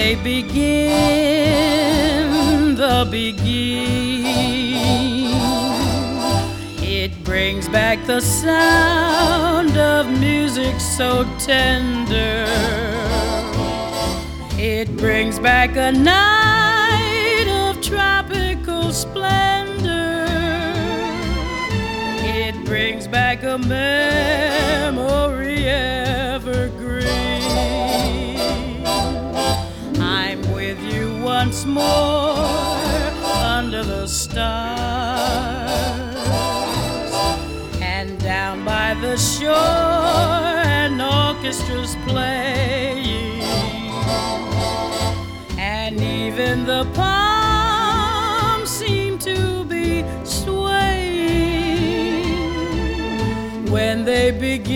they begin the beginning, it brings back the sound of music so tender. It brings back a night of tropical splendor. It brings back a memory evergreen. I'm with you once more under the stars, and down by the shore an orchestra's playing, and even the palms seem to be swaying when they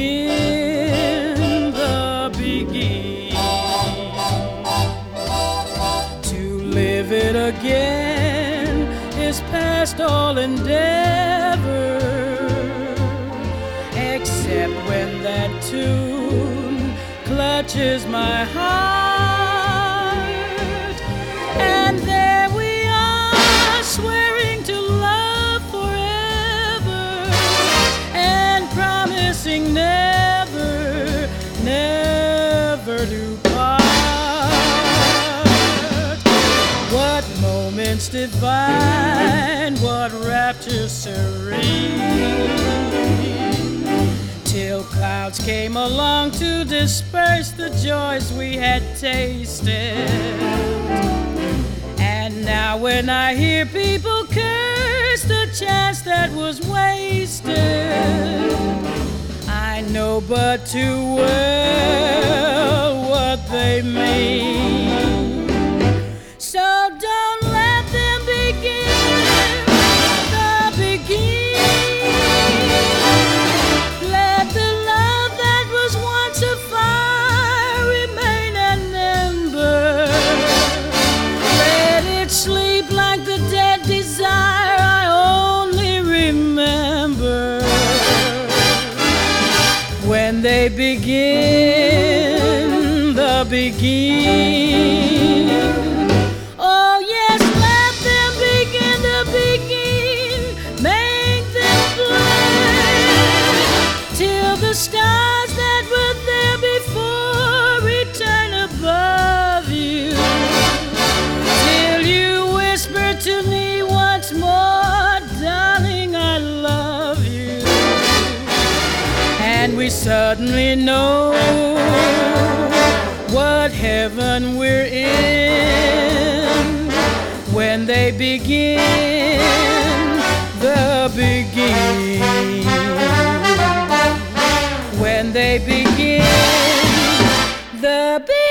begin the beginning. To live it again is past all endeavor, except when that tune clutches my heart, and there we are swearing to love forever and promising never, never to part. What moments divine, what rapture serene, till clouds came along to disperse the joys we had tasted. And now when I hear people curse the chance that was wasted, I know but too well what they mean. So don't let them begin the beginning. Let the love that was once a fire remain an ember. Let it sleep like the dead desire I only remember when they begin the beginning. Oh yes, let them begin the begin. Make them play till the stars that were there before return above you, till you whisper to me once more, darling, I love you. And we suddenly know what heaven we're in when they begin the beginning. When they begin the beginning.